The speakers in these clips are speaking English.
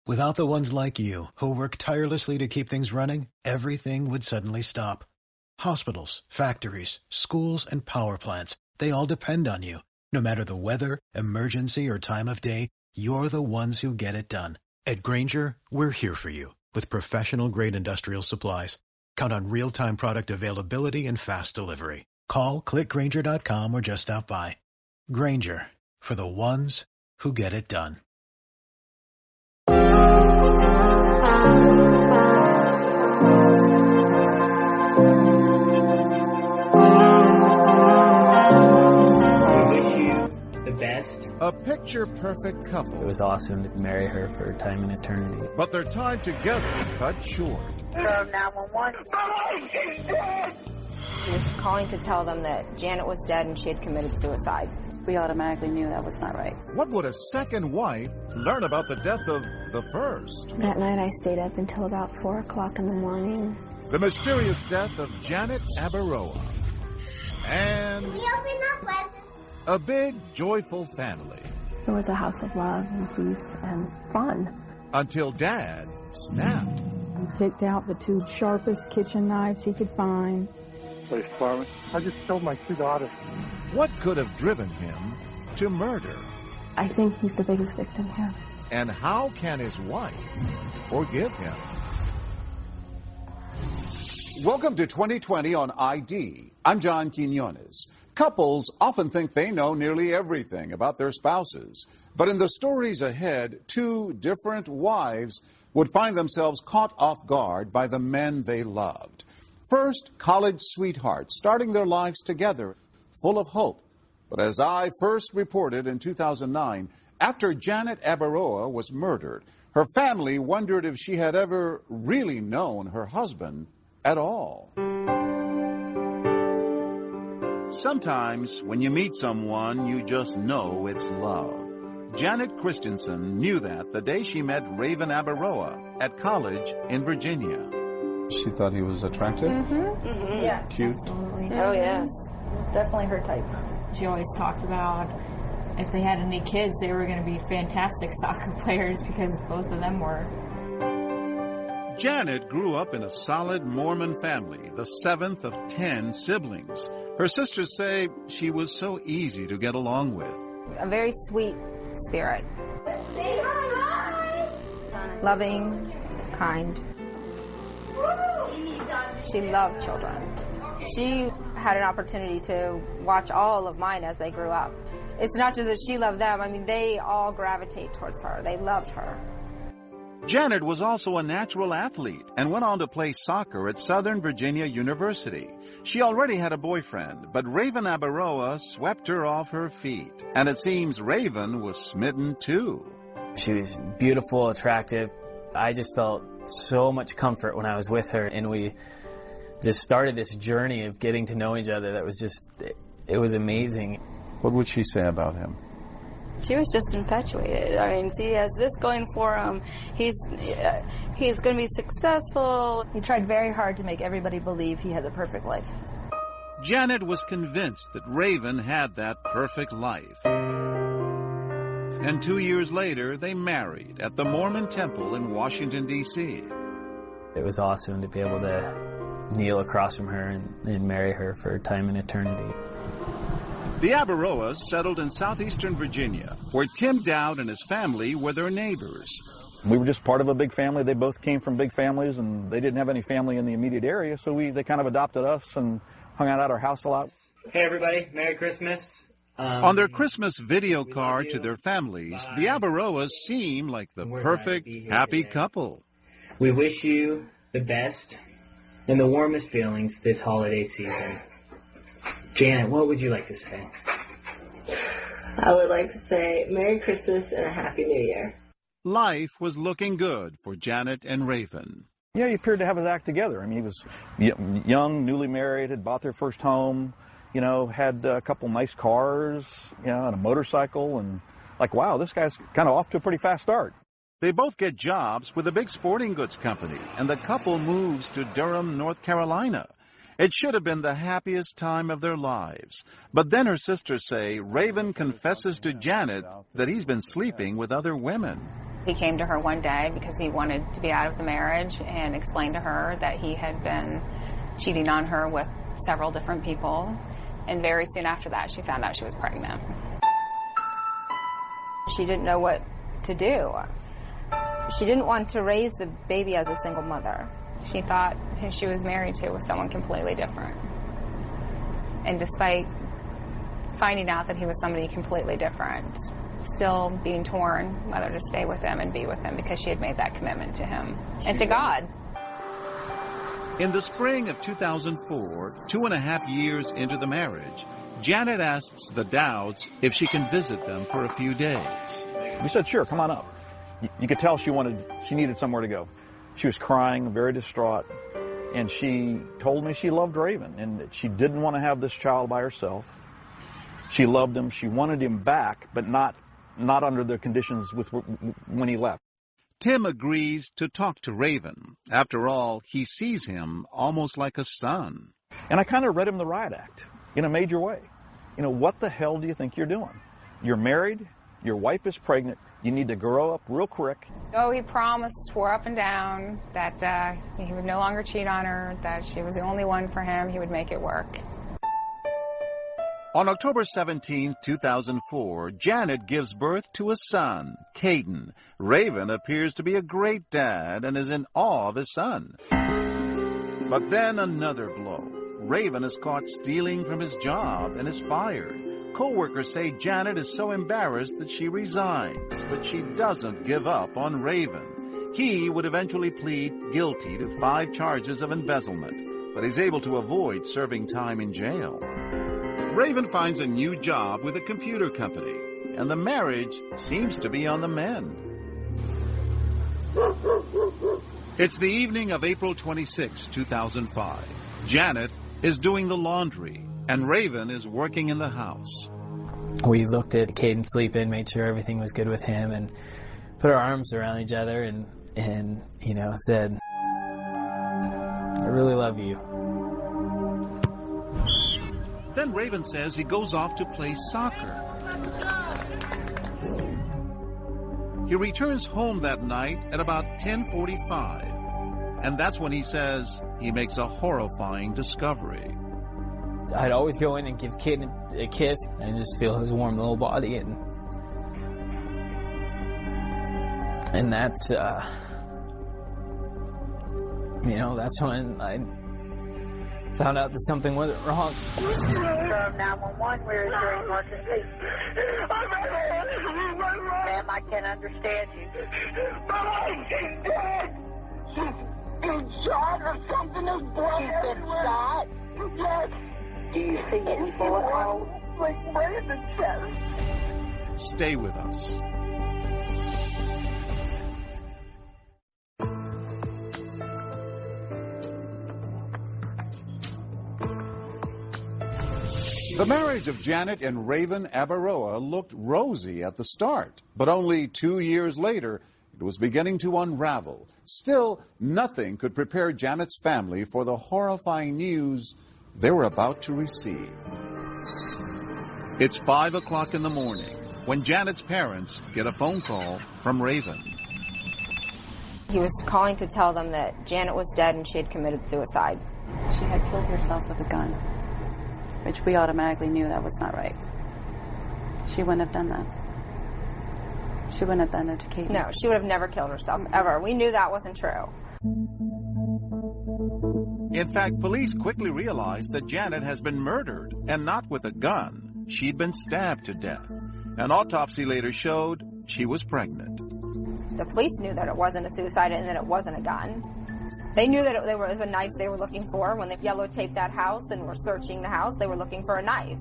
Without the ones like you, who work tirelessly to keep things running, everything would suddenly stop. Hospitals, factories, schools, and power plants, they all depend on you. No matter the weather, emergency, or time of day, you're the ones who get it done. At Grainger, we're here for you with professional-grade industrial supplies. Count on real-time product availability and fast delivery. Call, click Grainger.com, or just stop by. Grainger, for the ones who get it done. A picture-perfect couple. It was awesome to marry her for time and eternity. But their time together cut short. 911. He was calling to tell them that Janet was dead and she had committed suicide. We automatically knew that was not right. What would a second wife learn about the death of the first? That night I stayed up until about 4 o'clock in the morning. The mysterious death of Janet Abaroa. And a big, joyful family. It was a house of love and peace and fun. Until Dad snapped. He picked out the 2 sharpest kitchen knives he could find. Police department. I just killed my 2 daughters. What could have driven him to murder? I think he's the biggest victim here. And how can his wife forgive him? Welcome to 2020 on ID. I'm John Quinones. Couples often think they know nearly everything about their spouses. But in the stories ahead, 2 different wives would find themselves caught off guard by the men they loved. First, college sweethearts starting their lives together, full of hope. But as I first reported in 2009, after Janet Abaroa was murdered, her family wondered if she had ever really known her husband at all. Sometimes when you meet someone, you just know it's love. Janet Christensen knew that the day she met Raven Abaroa at college in Virginia. She thought he was attractive? Yeah. Cute? Oh, yes. Definitely her type. She always talked about if they had any kids, they were going to be fantastic soccer players because both of them were. Janet grew up in a solid Mormon family, the 7th of 10 siblings. Her sisters say she was so easy to get along with. A very sweet spirit. Loving, kind. She loved children. She had an opportunity to watch all of mine as they grew up. It's not just that she loved them. I mean, they all gravitate towards her. They loved her. Janet was also a natural athlete and went on to play soccer at Southern Virginia University. She already had a boyfriend, but Raven Abaroa swept her off her feet. And it seems Raven was smitten too. She was beautiful, attractive. I just felt so much comfort when I was with her, and we just started this journey of getting to know each other that was just, it was amazing. What would she say about him? She was just infatuated. I mean, he has this going for him. He's going to be successful. He tried very hard to make everybody believe he had the perfect life. Janet was convinced that Raven had that perfect life. And 2 years later, they married at the Mormon Temple in Washington, D.C. It was awesome to be able to kneel across from her and marry her for time and eternity. The Abaroas settled in southeastern Virginia, where Tim Dowd and his family were their neighbors. We were just part of a big family. They both came from big families, and they didn't have any family in the immediate area, so they kind of adopted us and hung out at our house a lot. Hey, everybody. Merry Christmas. On their Christmas video card to their families, the Abaroas seem like the perfect, happy couple. We wish you the best and the warmest feelings this holiday season. Janet, what would you like to say? I would like to say Merry Christmas and a Happy New Year. Life was looking good for Janet and Raven. Yeah, he appeared to have his act together. I mean, he was young, newly married, had bought their first home, had a couple nice cars, and a motorcycle, and like, wow, this guy's kind of off to a pretty fast start. They both get jobs with a big sporting goods company, and the couple moves to Durham, North Carolina. It should have been the happiest time of their lives. But then her sisters say Raven confesses to Janet that he's been sleeping with other women. He came to her one day because he wanted to be out of the marriage and explained to her that he had been cheating on her with several different people. And very soon after that, she found out she was pregnant. She didn't know what to do. She didn't want to raise the baby as a single mother. She thought who she was married to was someone completely different. And despite finding out that he was somebody completely different, still being torn whether to stay with him and be with him because she had made that commitment to him and to God. In the spring of 2004, 2.5 years into the marriage, Janet asks the Dowds if she can visit them for a few days. We said, sure, come on up. You could tell she needed somewhere to go. She was crying, very distraught, and she told me she loved Raven and that she didn't want to have this child by herself. She loved him. She wanted him back, but not under the conditions when he left. Tim agrees to talk to Raven. After all, he sees him almost like a son. And I kind of read him the riot act in a major way. You know, what the hell do you think you're doing? You're married. Your wife is pregnant. You need to grow up real quick. Oh, he promised, swore up and down that he would no longer cheat on her, that she was the only one for him. He would make it work. On October 17, 2004, Janet gives birth to a son, Caden. Raven appears to be a great dad and is in awe of his son. But then another blow. Raven is caught stealing from his job and is fired. Co-workers say Janet is so embarrassed that she resigns, but she doesn't give up on Raven. He would eventually plead guilty to 5 charges of embezzlement, but he's able to avoid serving time in jail. Raven finds a new job with a computer company, and the marriage seems to be on the mend. It's the evening of April 26, 2005. Janet is doing the laundry, and Raven is working in the house. We looked at Caden sleeping, made sure everything was good with him, and put our arms around each other and said, I really love you. Then Raven says he goes off to play soccer. He returns home that night at about 10:45, and that's when he says he makes a horrifying discovery. I'd always go in and give Caden a kiss and just feel his warm little body, and that's that's when I found out that something wasn't wrong. 911, we're hearing emergency. Ma'am, I can't understand you. She's dead. She's shot or something is blood. She's been shot? Yes. Do you see any bullet holes? Like right in the chest. Stay with us. The marriage of Janet and Raven Abaroa looked rosy at the start, but only 2 years later, it was beginning to unravel. Still, nothing could prepare Janet's family for the horrifying news they were about to receive. It's 5 o'clock in the morning when Janet's parents get a phone call from Raven. He was calling to tell them that Janet was dead and she had committed suicide. She had killed herself with a gun, which we automatically knew that was not right. She wouldn't have done that. She wouldn't have done it to Katie. No, she would have never killed herself, ever. We knew that wasn't true. In fact, police quickly realized that Janet has been murdered, and not with a gun. She'd been stabbed to death. An autopsy later showed she was pregnant. The police knew that it wasn't a suicide and that it wasn't a gun. They knew that there was a knife they were looking for. When they yellow taped that house and were searching the house, they were looking for a knife.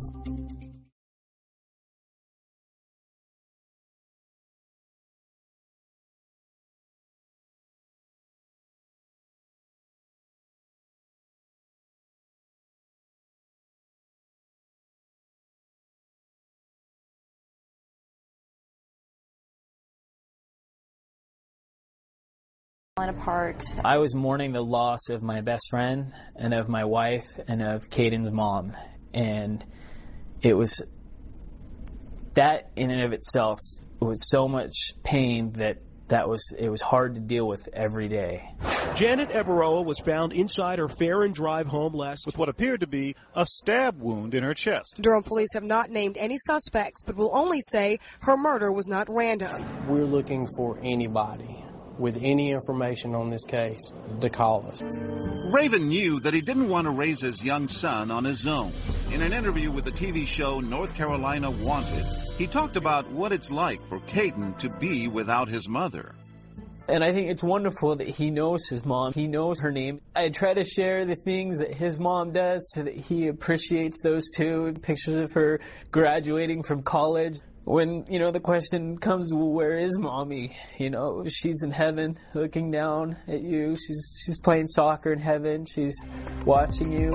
Apart. I was mourning the loss of my best friend and of my wife and of Caden's mom, and it was that in and of itself was so much pain that it was hard to deal with every day. Janet Eberoa was found inside her Fair and Drive home last with what appeared to be a stab wound in her chest. Durham police have not named any suspects, but will only say her murder was not random. We're looking for anybody with any information on this case to call us. Raven knew that he didn't want to raise his young son on his own. In an interview with the TV show North Carolina Wanted, he talked about what it's like for Caden to be without his mother. And I think it's wonderful that he knows his mom. He knows her name. I try to share the things that his mom does so that he appreciates those too. Pictures of her graduating from college. When, the question comes, well, where is mommy? She's in heaven looking down at you. She's playing soccer in heaven. She's watching you.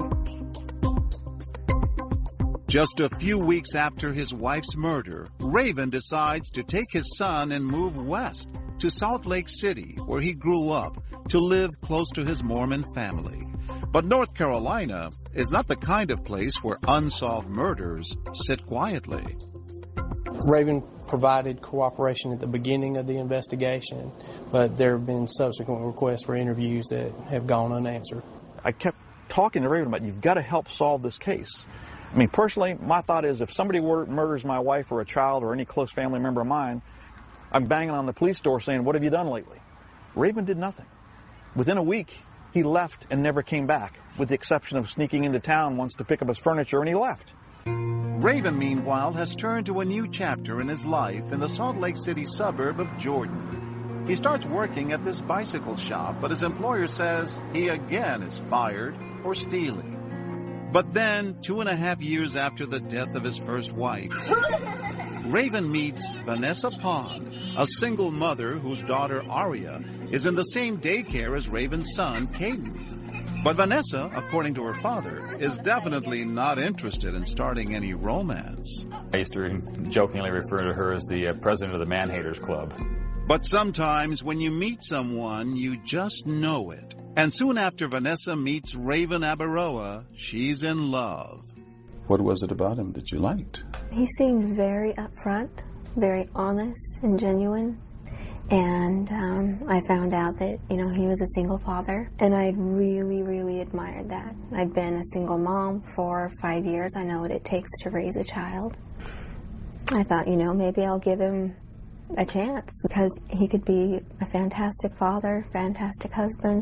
Just a few weeks after his wife's murder, Raven decides to take his son and move west to Salt Lake City, where he grew up, to live close to his Mormon family. But North Carolina is not the kind of place where unsolved murders sit quietly. Raven provided cooperation at the beginning of the investigation, but there have been subsequent requests for interviews that have gone unanswered. I kept talking to Raven about, you've got to help solve this case. I mean, personally, my thought is if somebody murders my wife or a child or any close family member of mine, I'm banging on the police door saying, what have you done lately? Raven did nothing. Within a week, he left and never came back, with the exception of sneaking into town once to pick up his furniture, and he left. Raven, meanwhile, has turned to a new chapter in his life in the Salt Lake City suburb of Jordan. He starts working at this bicycle shop, but his employer says he again is fired for stealing. But then, 2.5 years after the death of his first wife, Raven meets Vanessa Pond, a single mother whose daughter Aria is in the same daycare as Raven's son, Caden. But Vanessa, according to her father, is definitely not interested in starting any romance. I used to jokingly refer to her as the president of the Man-Haters Club. But sometimes when you meet someone, you just know it. And soon after Vanessa meets Raven Eberoa, she's in love. What was it about him that you liked? He seemed very upfront, very honest and genuine. And I found out that, he was a single father. And I really, really admired that. I'd been a single mom for 5 years. I know what it takes to raise a child. I thought, maybe I'll give him a chance because he could be a fantastic father, fantastic husband.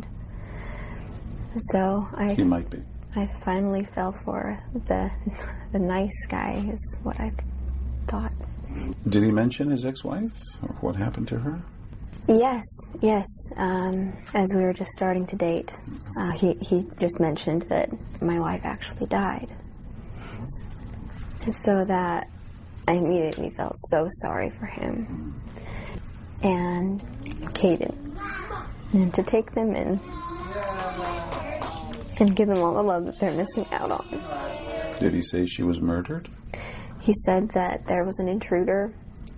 So he might be. I finally fell for the nice guy is what I thought. Did he mention his ex-wife or what happened to her? Yes. As we were just starting to date, he just mentioned that my wife actually died. And so that I immediately felt so sorry for him and Caden, and to take them in and give them all the love that they're missing out on. Did he say she was murdered? He said that there was an intruder,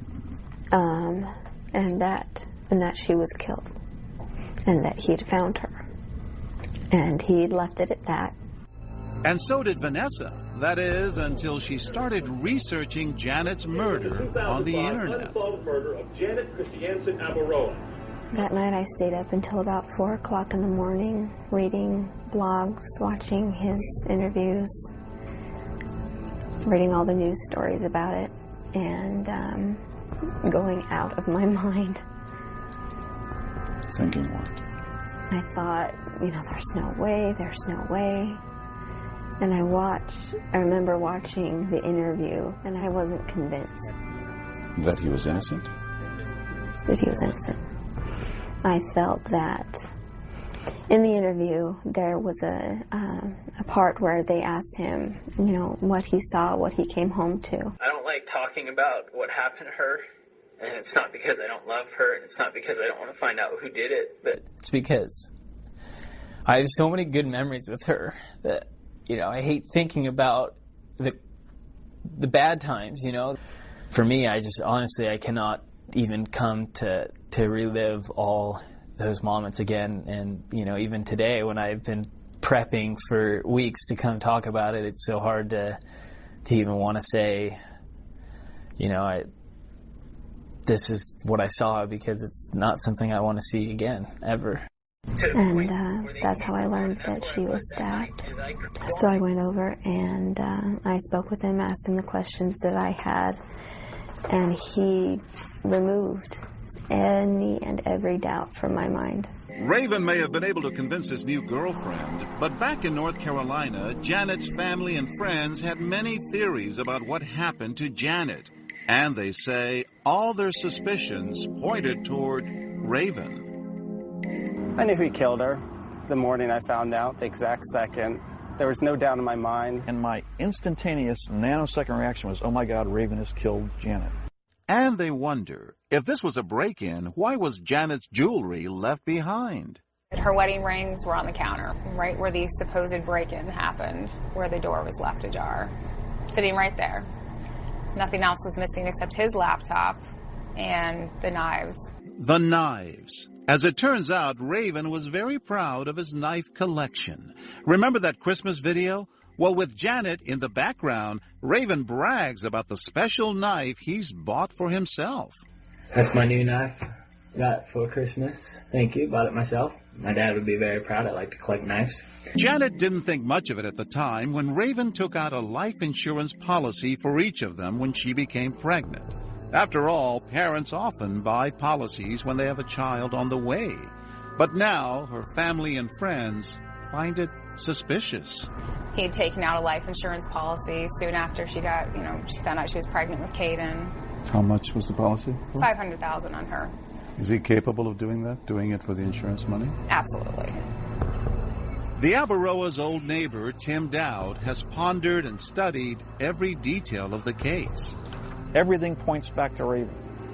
and that she was killed, and that he'd found her, and he'd left it at that. And so did Vanessa. That is, until she started researching Janet's murder on the internet. Murder of Janet Christiansen Eberoa. That night I stayed up until about 4 o'clock in the morning, reading blogs, watching his interviews, reading all the news stories about it, and going out of my mind. Thinking what? I thought, there's no way. And I remember watching the interview, and I wasn't convinced. That he was innocent? That he was innocent. I felt that in the interview, there was a part where they asked him, what he saw, what he came home to. I don't like talking about what happened to her, and it's not because I don't love her, and it's not because I don't want to find out who did it, but it's because I have so many good memories with her that, I hate thinking about the bad times, For me, I cannot even come to relive all those moments again. And, you know, even today when I've been prepping for weeks to come talk about it, it's so hard to even want to say, you know, this is what I saw, because it's not something I want to see again, ever. And that's how I learned that she was stabbed. So I went over and I spoke with him, asked him the questions that I had, and he removed any and every doubt from my mind. Raven may have been able to convince his new girlfriend, but back in North Carolina, Janet's family and friends had many theories about what happened to Janet. And they say all their suspicions pointed toward Raven. I knew he killed her the morning I found out, the exact second. There was no doubt in my mind. And my instantaneous nanosecond reaction was, oh my God, Raven has killed Janet. And they wonder, if this was a break-in, why was Janet's jewelry left behind? Her wedding rings were on the counter, right where the supposed break-in happened, where the door was left ajar. Sitting right there. Nothing else was missing except his laptop and the knives. The knives. As it turns out, Raven was very proud of his knife collection. Remember that Christmas video? Well, with Janet in the background, Raven brags about the special knife he's bought for himself. That's my new knife. Got for Christmas. Thank you. Bought it myself. My dad would be very proud. I like to collect knives. Janet didn't think much of it at the time when Raven took out a life insurance policy for each of them when she became pregnant. After all, parents often buy policies when they have a child on the way. But now her family and friends find it suspicious. He had taken out a life insurance policy soon after she found out she was pregnant with Caden. How much was the policy? $500,000 on her. Is he capable of doing that? Doing it for the insurance money? Absolutely. The Abaroa's old neighbor, Tim Dowd, has pondered and studied every detail of the case. Everything points back to Raven.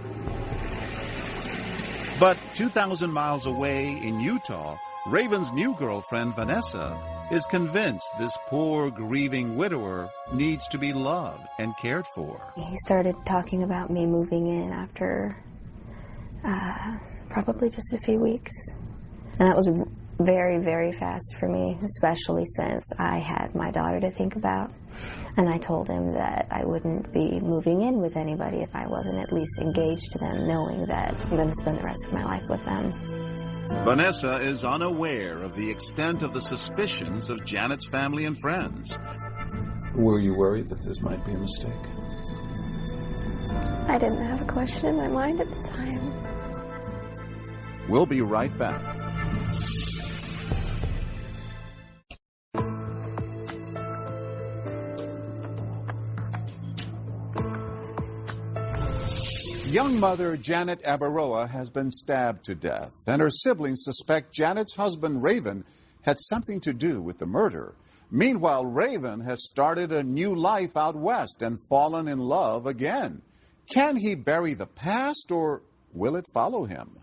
But 2,000 miles away in Utah, Raven's new girlfriend, Vanessa, is convinced this poor, grieving widower needs to be loved and cared for. He started talking about me moving in after probably just a few weeks. And that was very, very fast for me, especially since I had my daughter to think about. And I told him that I wouldn't be moving in with anybody if I wasn't at least engaged to them, knowing that I'm going to spend the rest of my life with them. Vanessa is unaware of the extent of the suspicions of Janet's family and friends. Were you worried that this might be a mistake? I didn't have a question in my mind at the time. We'll be right back. Young mother Janet Abaroa has been stabbed to death, and her siblings suspect Janet's husband, Raven, had something to do with the murder. Meanwhile, Raven has started a new life out west and fallen in love again. Can he bury the past, or will it follow him?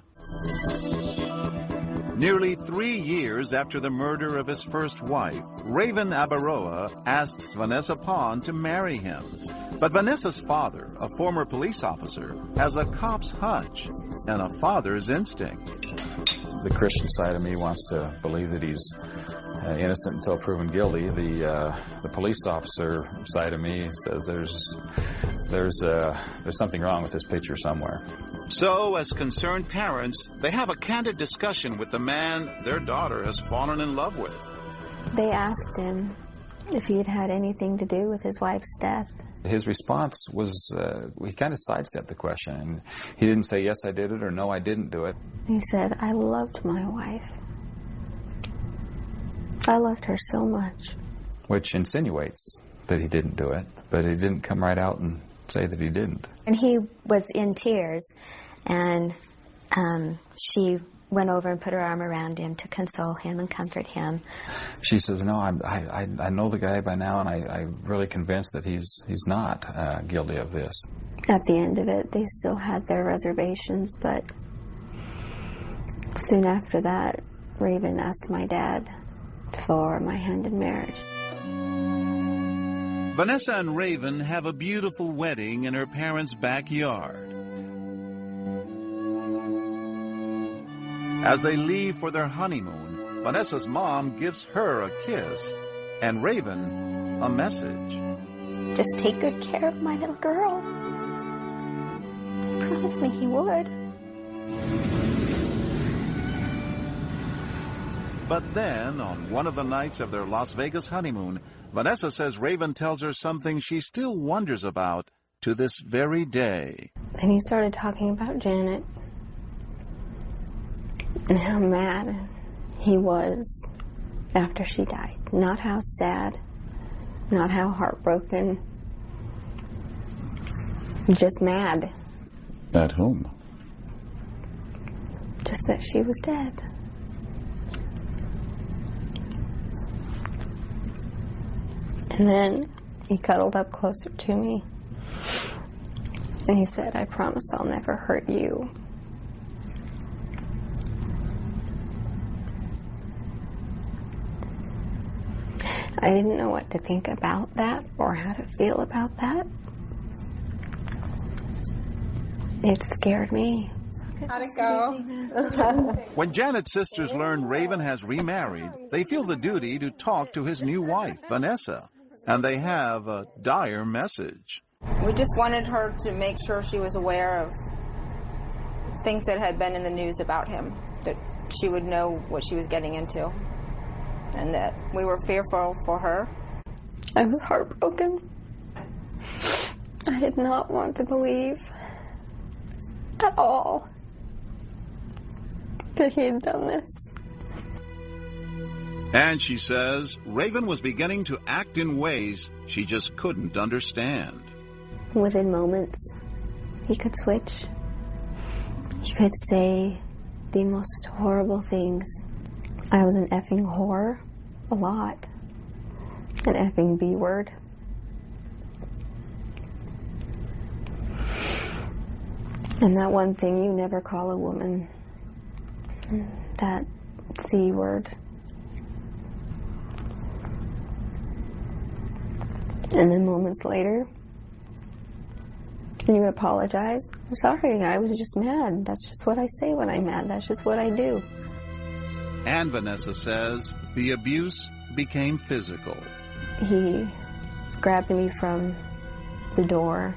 Nearly 3 years after the murder of his first wife, Raven Abaroa asks Vanessa Pond to marry him. But Vanessa's father, a former police officer, has a cop's hunch and a father's instinct. The Christian side of me wants to believe that he's innocent until proven guilty. The police officer side of me says there's something wrong with this picture somewhere. So, as concerned parents, they have a candid discussion with the man their daughter has fallen in love with. They asked him if he had had anything to do with his wife's death. His response was, he kind of sidestepped the question, and he didn't say, yes, I did it, or no, I didn't do it. He said, I loved my wife. I loved her so much. Which insinuates that he didn't do it, but he didn't come right out and say that he didn't. And he was in tears, and she went over and put her arm around him to console him and comfort him. She says, no, I know the guy by now, and I'm really convinced that he's not guilty of this. At the end of it, they still had their reservations, but soon after that, Raven asked my dad for my hand in marriage. Vanessa and Raven have a beautiful wedding in her parents' backyard. As they leave for their honeymoon, Vanessa's mom gives her a kiss and Raven a message. Just take good care of my little girl. He promised me he would. But then, on one of the nights of their Las Vegas honeymoon, Vanessa says Raven tells her something she still wonders about to this very day. And he started talking about Janet and how mad he was after she died. Not how sad, not how heartbroken, just mad. At whom? Just that she was dead. And then he cuddled up closer to me and he said, "I promise I'll never hurt you." I didn't know what to think about that or how to feel about that. It scared me. How'd it go? When Janet's sisters learn Raven has remarried, they feel the duty to talk to his new wife, Vanessa. And they have a dire message. We just wanted her to make sure she was aware of things that had been in the news about him, that she would know what she was getting into, and that we were fearful for her. I was heartbroken. I did not want to believe at all that he had done this. And she says Raven was beginning to act in ways she just couldn't understand. Within moments, he could switch. He could say the most horrible things. I was an effing whore, a lot. An effing B word. And that one thing you never call a woman. That C word. And then moments later, you would apologize. I'm sorry, I was just mad. That's just what I say when I'm mad. That's just what I do. And Vanessa says the abuse became physical. He grabbed me from the door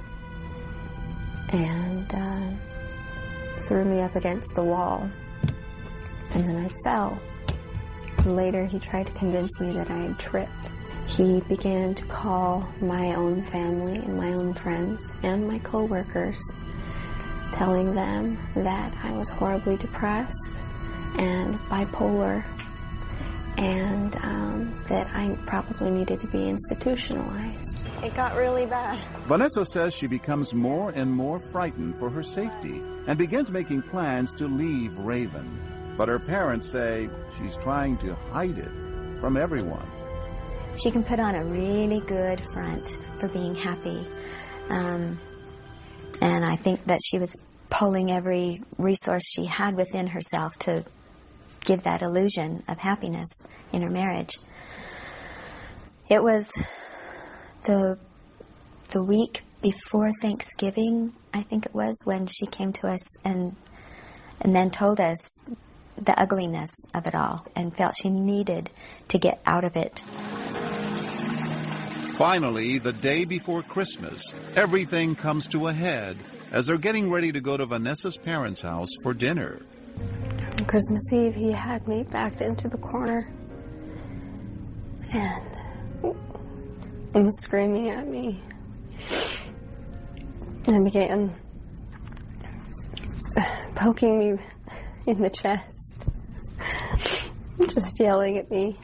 and threw me up against the wall. And then I fell. And later he tried to convince me that I had tripped. He began to call my own family and my own friends and my co-workers, telling them that I was horribly depressed and bipolar and that I probably needed to be institutionalized. It got really bad. Vanessa says she becomes more and more frightened for her safety and begins making plans to leave Raven. But her parents say she's trying to hide it from everyone. She can put on a really good front for being happy. And I think that she was pulling every resource she had within herself to give that illusion of happiness in her marriage. It was the week before Thanksgiving, I think it was, when she came to us and then told us the ugliness of it all and felt she needed to get out of it. Finally, the day before Christmas, everything comes to a head as they're getting ready to go to Vanessa's parents' house for dinner. On Christmas Eve, he had me backed into the corner and was screaming at me and began poking me in the chest, just yelling at me.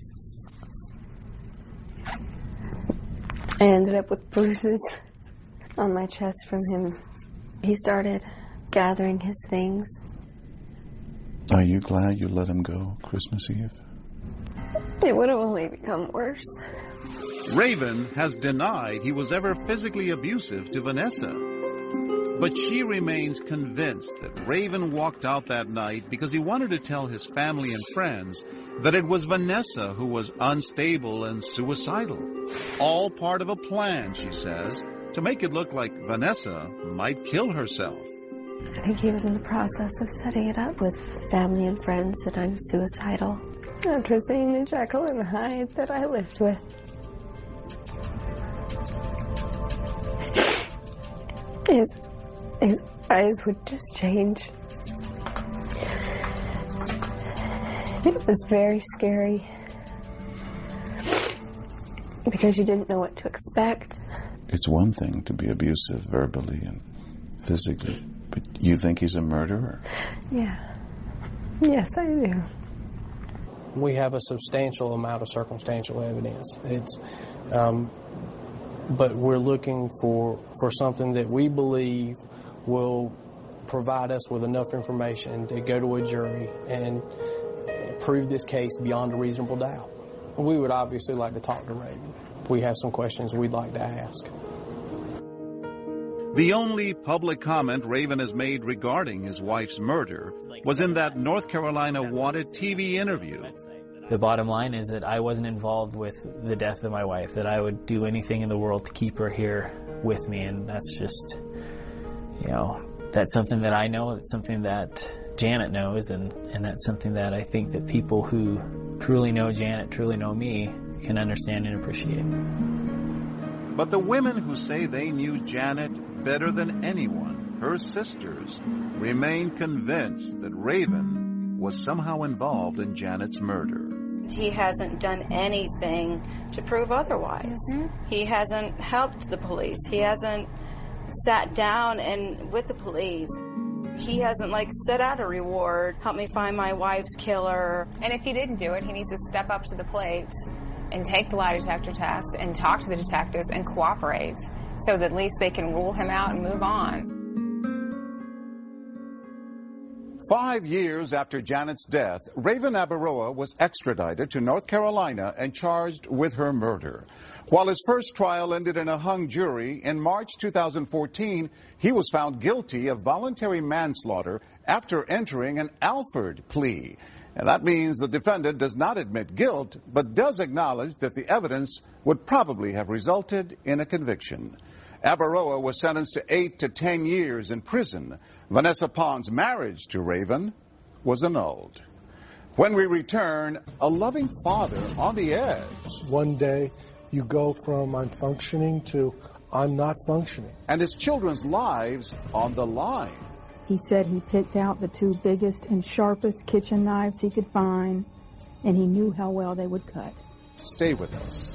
I ended up with bruises on my chest from him. He started gathering his things. Are you glad you let him go Christmas Eve? It would have only become worse. Raven has denied he was ever physically abusive to Vanessa. But she remains convinced that Raven walked out that night because he wanted to tell his family and friends that it was Vanessa who was unstable and suicidal. All part of a plan, she says, to make it look like Vanessa might kill herself. I think he was in the process of setting it up with family and friends that I'm suicidal. After seeing the Jekyll and Hyde that I lived with. His eyes would just change. It was very scary because you didn't know what to expect. It's one thing to be abusive verbally and physically, but you think he's a murderer? Yeah. Yes, I do. We have a substantial amount of circumstantial evidence. But we're looking for something that we believe will provide us with enough information to go to a jury and prove this case beyond a reasonable doubt. We would obviously like to talk to Raven. We have some questions we'd like to ask. The only public comment Raven has made regarding his wife's murder was in that North Carolina Wanted TV interview. The bottom line is that I wasn't involved with the death of my wife, that I would do anything in the world to keep her here with me, and that's just, that's something that I know, it's something that Janet knows, and that's something that I think that people who truly know Janet, truly know me, can understand and appreciate. But the women who say they knew Janet better than anyone, her sisters, remain convinced that Raven was somehow involved in Janet's murder. He hasn't done anything to prove otherwise. He hasn't helped the police. He hasn't sat down and with the police. He hasn't set out a reward, help me find my wife's killer. And if he didn't do it, he needs to step up to the plate and take the lie detector test and talk to the detectives and cooperate so that at least they can rule him out and move on. 5 years after Janet's death, Raven Abaroa was extradited to North Carolina and charged with her murder. While his first trial ended in a hung jury, in March 2014, he was found guilty of voluntary manslaughter after entering an Alford plea. And that means the defendant does not admit guilt, but does acknowledge that the evidence would probably have resulted in a conviction. Abaroa was sentenced to 8 to 10 years in prison. Vanessa Pond's marriage to Raven was annulled. When we return, a loving father on the edge. One day you go from I'm functioning to I'm not functioning. And his children's lives on the line. He said he picked out the 2 biggest and sharpest kitchen knives he could find, and he knew how well they would cut. Stay with us.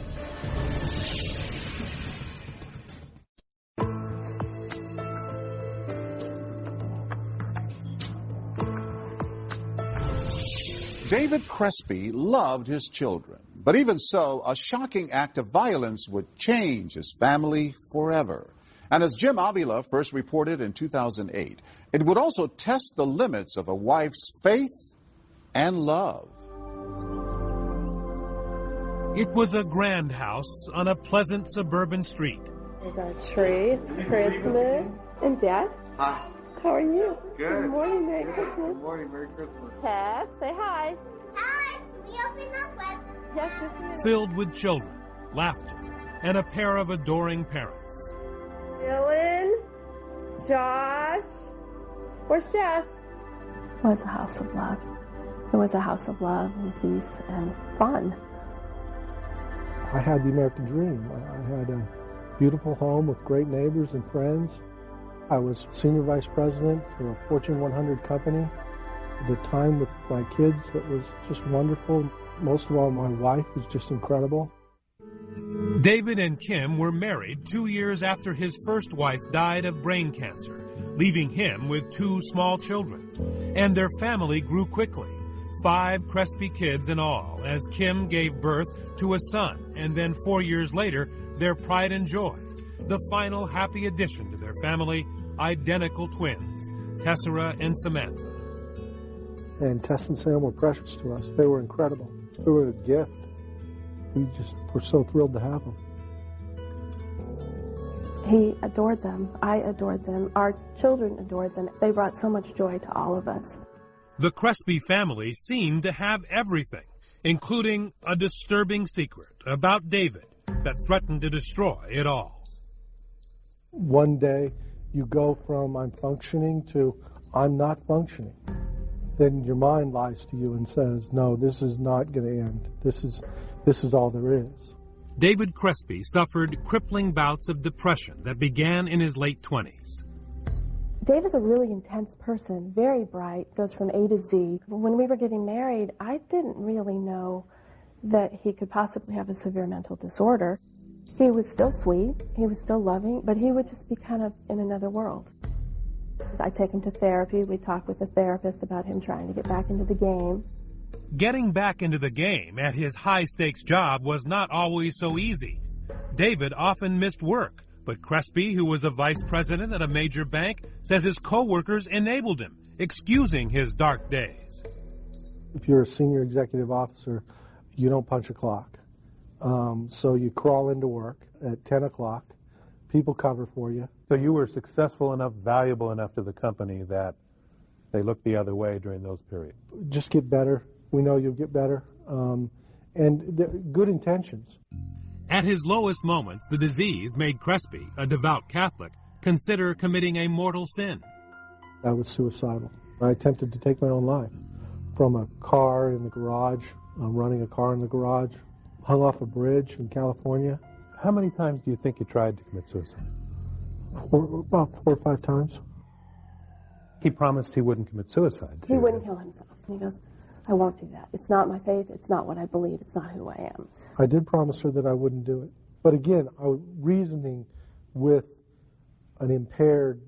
David Crespi loved his children, but even so, a shocking act of violence would change his family forever. And as Jim Avila first reported in 2008, it would also test the limits of a wife's faith and love. It was a grand house on a pleasant suburban street. There's our tree. It's Christmas. And Dad? Hi. How are you? Good. Good morning, Merry Christmas. Good morning, Merry Christmas. Tess, say hi. Hi. We open our presents. Yes, just a minute. Filled with children, laughter, and a pair of adoring parents. Dylan, Josh, where's Jess? It was a house of love. It was a house of love and peace and fun. I had the American dream. I had a beautiful home with great neighbors and friends. I was senior vice president for a Fortune 100 company. The time with my kids, it was just wonderful. Most of all, my wife was just incredible. David and Kim were married 2 years after his first wife died of brain cancer, leaving him with 2 small children. And their family grew quickly, 5 Crespi kids in all, as Kim gave birth to a son, and then 4 years later, their pride and joy, the final happy addition to their family, identical twins, Tessera and Samantha. And Tess and Sam were precious to us. They were incredible. They were a gift. We just were so thrilled to have them. He adored them. I adored them. Our children adored them. They brought so much joy to all of us. The Crespi family seemed to have everything, including a disturbing secret about David that threatened to destroy it all. One day you go from I'm functioning to I'm not functioning, then your mind lies to you and says, no, this is not going to end. This is all there is. David Crespi suffered crippling bouts of depression that began in his late 20s. Dave is a really intense person, very bright, goes from A to Z. When we were getting married, I didn't really know that he could possibly have a severe mental disorder. He was still sweet, he was still loving, but he would just be kind of in another world. I take him to therapy. We talk with the therapist about him trying to get back into the game. Getting back into the game at his high-stakes job was not always so easy. David often missed work, but Crespi, who was a vice president at a major bank, says his co-workers enabled him, excusing his dark days. If you're a senior executive officer, you don't punch a clock. So you crawl into work at 10 o'clock. People cover for you. So you were successful enough, valuable enough to the company that they looked the other way during those periods? Just get better. We know you'll get better. And good intentions. At his lowest moments, the disease made Crespi, a devout Catholic, consider committing a mortal sin. I was suicidal. I attempted to take my own life from a car in the garage, running a car in the garage, hung off a bridge in California. How many times do you think you tried to commit suicide? About 4 or 5 times. He promised he wouldn't commit suicide. He wouldn't kill himself. He goes, I won't do that. It's not my faith. It's not what I believe. It's not who I am. I did promise her that I wouldn't do it. But again, I was reasoning with an impaired,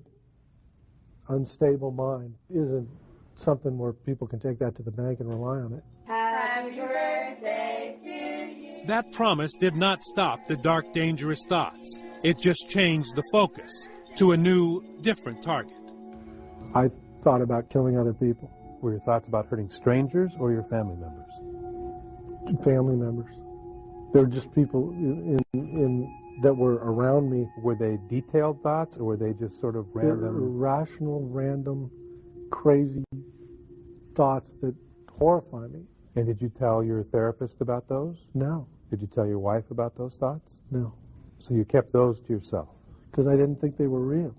unstable mind isn't something where people can take that to the bank and rely on it. Happy birthday to you. That promise did not stop the dark, dangerous thoughts. It just changed the focus to a new, different target. I thought about killing other people. Were your thoughts about hurting strangers or your family members? Family members. They were just people that were around me. Were they detailed thoughts, or were they just sort of random? Irrational, random, crazy thoughts that horrify me. And did you tell your therapist about those? No. Did you tell your wife about those thoughts? No. So you kept those to yourself? Because I didn't think they were real.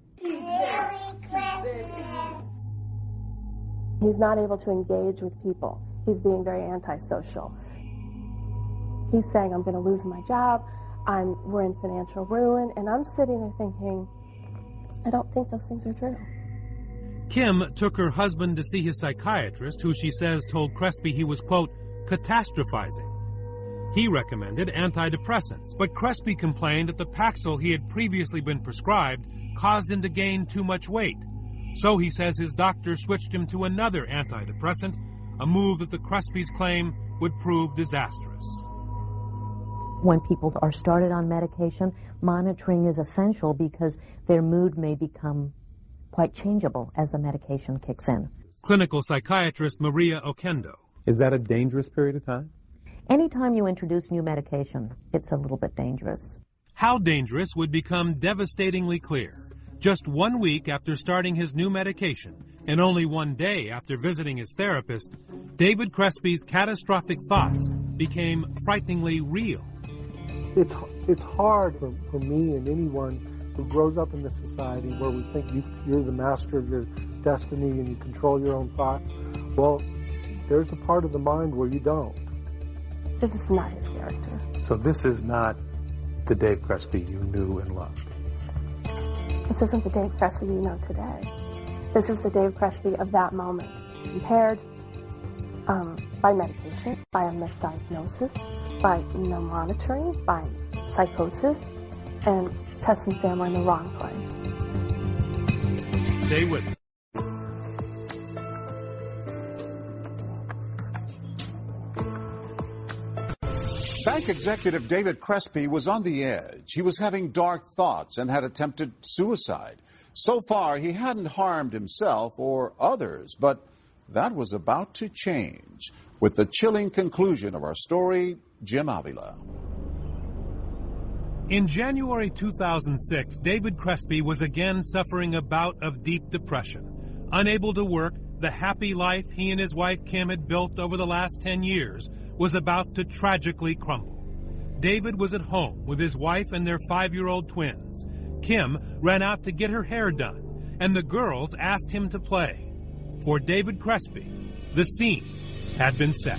He's not able to engage with people. He's being very antisocial. He's saying, I'm going to lose my job, we're in financial ruin, and I'm sitting there thinking, I don't think those things are true. Kim took her husband to see his psychiatrist, who she says told Crespi he was, quote, catastrophizing. He recommended antidepressants, but Crespi complained that the Paxil he had previously been prescribed caused him to gain too much weight. So he says his doctor switched him to another antidepressant, a move that the Crespis claim would prove disastrous. When people are started on medication, monitoring is essential because their mood may become quite changeable as the medication kicks in. Clinical psychiatrist Maria Oquendo. Is that a dangerous period of time? Anytime you introduce new medication, it's a little bit dangerous. How dangerous would become devastatingly clear. Just 1 week after starting his new medication, and only 1 day after visiting his therapist, David Crespi's catastrophic thoughts became frighteningly real. It's hard for me and anyone who grows up in this society where we think you're the master of your destiny and you control your own thoughts. Well, there's a part of the mind where you don't. This is not his character. So this is not the Dave Crespi you knew and loved. This isn't the Dave Crespi you know today. This is the Dave Crespi of that moment. Impaired by medication, by a misdiagnosis, by no monitoring, by psychosis, and Tess and Sam were in the wrong place. Stay with me. Bank executive David Crespi was on the edge. He was having dark thoughts and had attempted suicide. So far, he hadn't harmed himself or others, but that was about to change. With the chilling conclusion of our story, Jim Avila. In January 2006, David Crespi was again suffering a bout of deep depression. Unable to work, the happy life he and his wife Kim had built over the last 10 years was about to tragically crumble. David was at home with his wife and their 5-year-old twins. Kim ran out to get her hair done, and the girls asked him to play. For David Crespi, the scene had been set.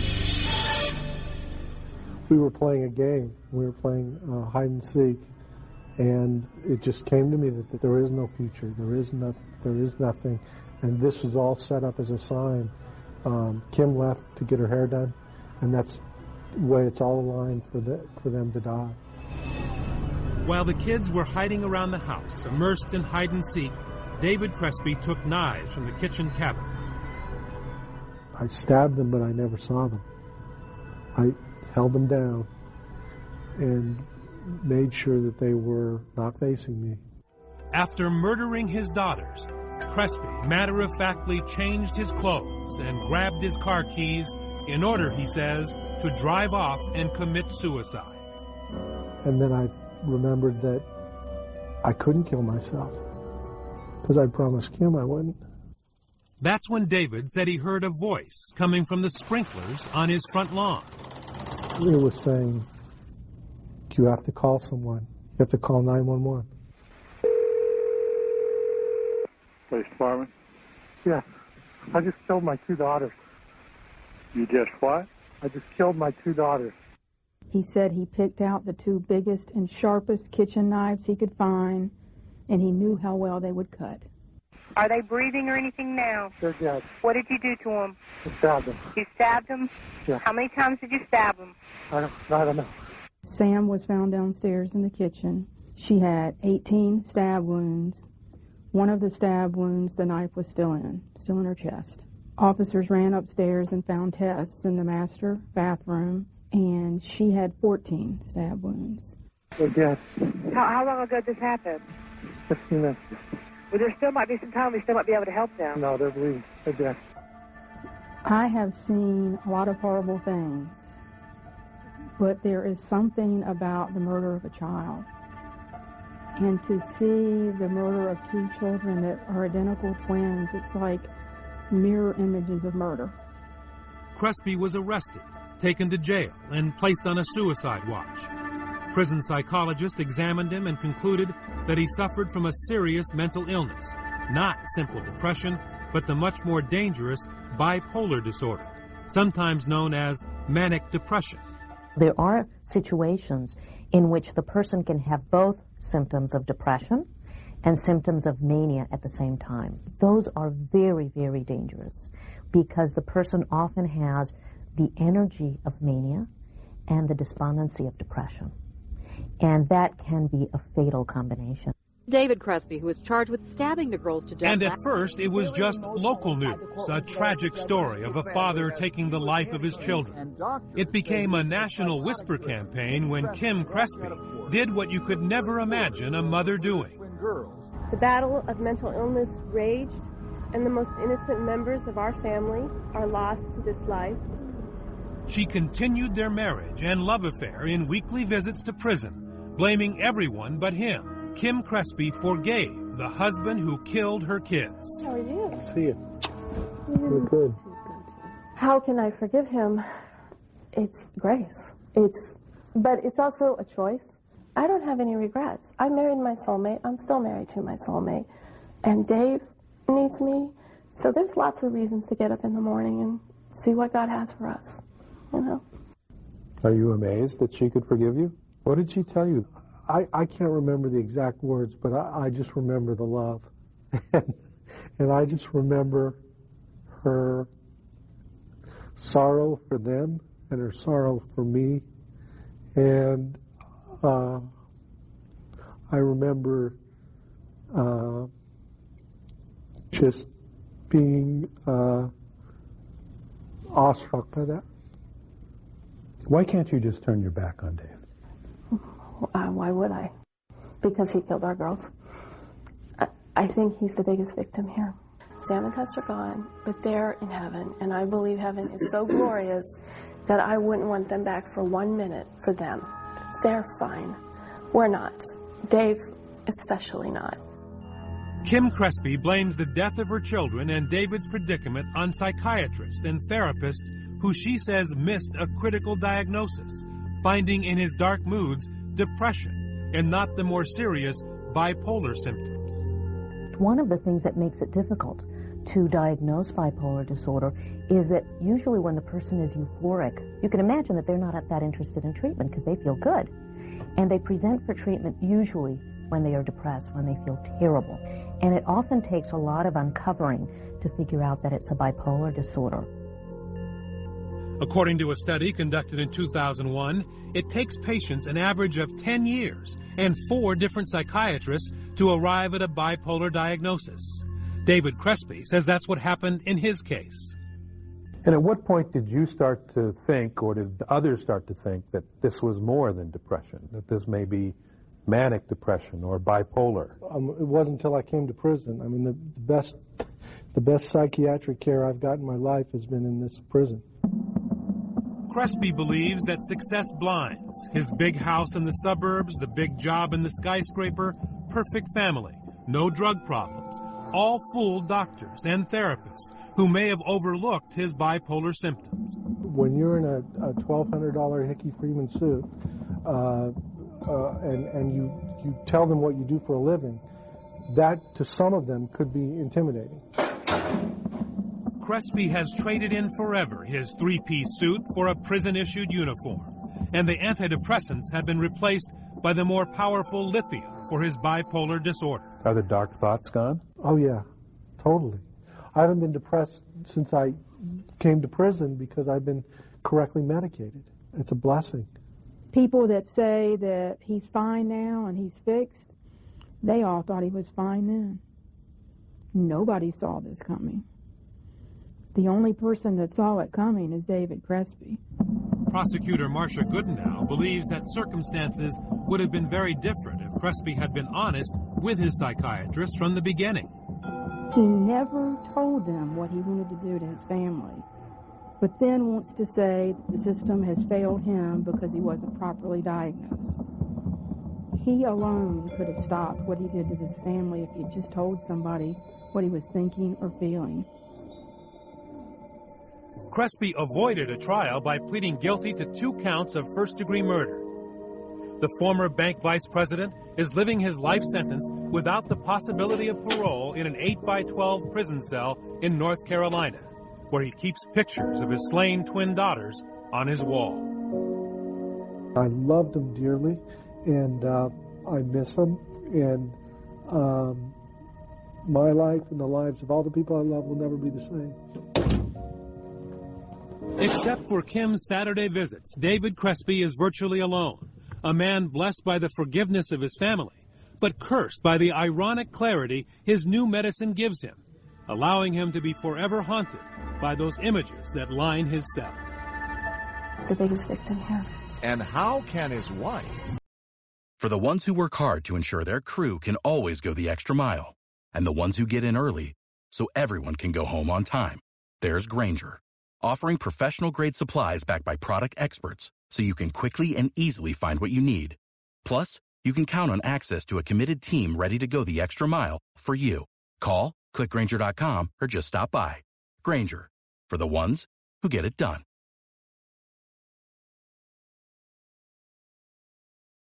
We were playing a game. We were playing hide and seek, and it just came to me that there is no future. There is nothing, and this was all set up as a sign. Kim left to get her hair done, and that's the way it's all aligned for them to die. While the kids were hiding around the house, immersed in hide and seek, David Crespi took knives from the kitchen cabinet. I stabbed them, but I never saw them. I held them down and made sure that they were not facing me. After murdering his daughters, Crespi matter-of-factly changed his clothes and grabbed his car keys in order, he says, to drive off and commit suicide. And then I remembered that I couldn't kill myself because I promised Kim I wouldn't. That's when David said he heard a voice coming from the sprinklers on his front lawn. It was saying, you have to call someone. You have to call 911. Police department? Yeah, I just killed my 2 daughters. You just what? I just killed my 2 daughters. He said he picked out the 2 biggest and sharpest kitchen knives he could find, and he knew how well they would cut. Are they breathing or anything now? They're dead. What did you do to them? I stabbed them. You stabbed them? Yeah. How many times did you stab them? I don't know. Sam was found downstairs in the kitchen. She had 18 stab wounds. One of the stab wounds, the knife was still in her chest. Officers ran upstairs and found Tess in the master bathroom, and she had 14 stab wounds. They're dead. How long ago did this happen? 15 minutes. Well, there still might be some time we still might be able to help them. No, they're bleeding. They're dead. I have seen a lot of horrible things, but there is something about the murder of a child. And to see the murder of 2 children that are identical twins, it's like mirror images of murder. Crespi was arrested, taken to jail, and placed on a suicide watch. Prison psychologists examined him and concluded that he suffered from a serious mental illness, not simple depression, but the much more dangerous bipolar disorder, sometimes known as manic depression. There are situations in which the person can have both symptoms of depression and symptoms of mania at the same time. Those are very, very dangerous because the person often has the energy of mania and the despondency of depression. And that can be a fatal combination. David Crespi, who was charged with stabbing the girls to death. And at first, it was just local news, a tragic story of a father taking the life of his children. It became a national whisper campaign when Kim Crespi did what you could never imagine a mother doing. The battle of mental illness raged, and the most innocent members of our family are lost to this life. She continued their marriage and love affair in weekly visits to prison, blaming everyone but him. Kim Crespi forgave the husband who killed her kids. How are you? See you. We're good. How can I forgive him? It's grace. But it's also a choice. I don't have any regrets. I married my soulmate. I'm still married to my soulmate. And Dave needs me. So there's lots of reasons to get up in the morning and see what God has for us, you know. Are you amazed that she could forgive you? What did she tell you? I can't remember the exact words, but I just remember the love. And I just remember her sorrow for them and her sorrow for me. And I remember just being awestruck by that. Why can't you just turn your back on Dave? Why would I? Because he killed our girls. I think he's the biggest victim here. Sam and Tess are gone, but they're in heaven, and I believe heaven is so glorious that I wouldn't want them back for 1 minute for them. They're fine. We're not. Dave, especially not. Kim Crespi blames the death of her children and David's predicament on psychiatrists and therapists who she says missed a critical diagnosis, finding in his dark moods depression and not the more serious bipolar symptoms. One of the things that makes it difficult to diagnose bipolar disorder is that usually when the person is euphoric, you can imagine that they're not that interested in treatment because they feel good. And they present for treatment usually when they are depressed, when they feel terrible. And it often takes a lot of uncovering to figure out that it's a bipolar disorder. According to a study conducted in 2001, it takes patients an average of 10 years and 4 different psychiatrists to arrive at a bipolar diagnosis. David Crespi says that's what happened in his case. And at what point did you start to think, or did others start to think, that this was more than depression, that this may be manic depression or bipolar? It wasn't until I came to prison. I mean, the best psychiatric care I've got in my life has been in this prison. Crespi believes that success blinds. His big house in the suburbs, the big job in the skyscraper, perfect family, no drug problems, all fooled doctors and therapists who may have overlooked his bipolar symptoms. When you're in a $1,200 Hickey Freeman suit and you tell them what you do for a living, that to some of them could be intimidating. Crespi has traded in forever his 3-piece suit for a prison-issued uniform, and the antidepressants have been replaced by the more powerful lithium for his bipolar disorder. Are the dark thoughts gone? Oh, yeah, totally. I haven't been depressed since I came to prison because I've been correctly medicated. It's a blessing. People that say that he's fine now and he's fixed, they all thought he was fine then. Nobody saw this coming. The only person that saw it coming is David Crespi. Prosecutor Marcia Goodendow believes that circumstances would have been very different if Crespi had been honest with his psychiatrist from the beginning. He never told them what he wanted to do to his family, but then wants to say that the system has failed him because he wasn't properly diagnosed. He alone could have stopped what he did to his family if he had just told somebody what he was thinking or feeling. Crespi avoided a trial by pleading guilty to 2 counts of first-degree murder. The former bank vice president is living his life sentence without the possibility of parole in an 8x12 prison cell in North Carolina, where he keeps pictures of his slain twin daughters on his wall. I loved him dearly, and I miss him, and my life and the lives of all the people I love will never be the same. Except for Kim's Saturday visits, David Crespi is virtually alone, a man blessed by the forgiveness of his family, but cursed by the ironic clarity his new medicine gives him, allowing him to be forever haunted by those images that line his cell. The biggest victim here. And how can his wife? For the ones who work hard to ensure their crew can always go the extra mile, and the ones who get in early so everyone can go home on time, there's Grainger, offering professional-grade supplies backed by product experts so you can quickly and easily find what you need. Plus, you can count on access to a committed team ready to go the extra mile for you. Call, click Grainger.com, or just stop by. Grainger, for the ones who get it done.